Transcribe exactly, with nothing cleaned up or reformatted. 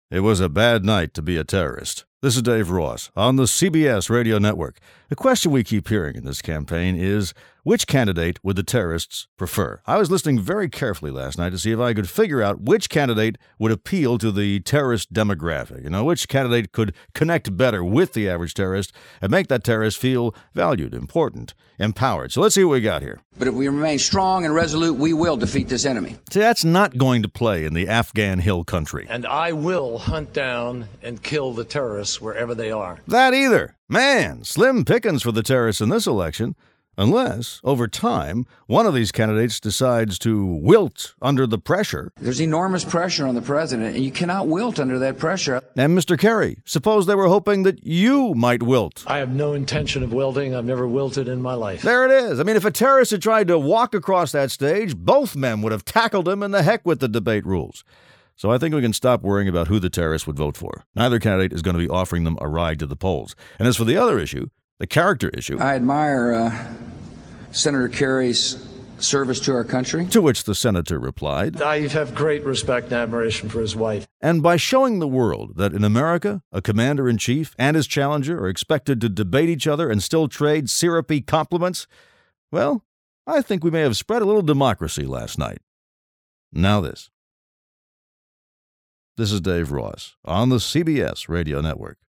It was a bad night to be a terrorist. This is Dave Ross on the C B S Radio Network. The question we keep hearing in this campaign is, which candidate would the terrorists prefer? I was listening very carefully last night to see if I could figure out which candidate would appeal to the terrorist demographic. You know, which candidate could connect better with the average terrorist and make that terrorist feel valued, important, empowered. So let's see what we got here. But if we remain strong and resolute, we will defeat this enemy. See, that's not going to play in the Afghan hill country. And I will hunt down and kill the terrorists wherever they are. That either. Man, slim pickings for the terrorists in this election. Unless, over time, one of these candidates decides to wilt under the pressure. There's enormous pressure on the president, and you cannot wilt under that pressure. And Mister Kerry, suppose they were hoping that you might wilt. I have no intention of wilting. I've never wilted in my life. There it is. I mean, if a terrorist had tried to walk across that stage, both men would have tackled him, and the heck with the debate rules. So I think we can stop worrying about who the terrorists would vote for. Neither candidate is going to be offering them a ride to the polls. And as for the other issue, the character issue, I admire uh, Senator Kerry's service to our country. To which the senator replied, I have great respect and admiration for his wife. And by showing the world that in America, a commander-in-chief and his challenger are expected to debate each other and still trade syrupy compliments, well, I think we may have spread a little democracy last night. Now this. This is Dave Ross on the C B S Radio Network.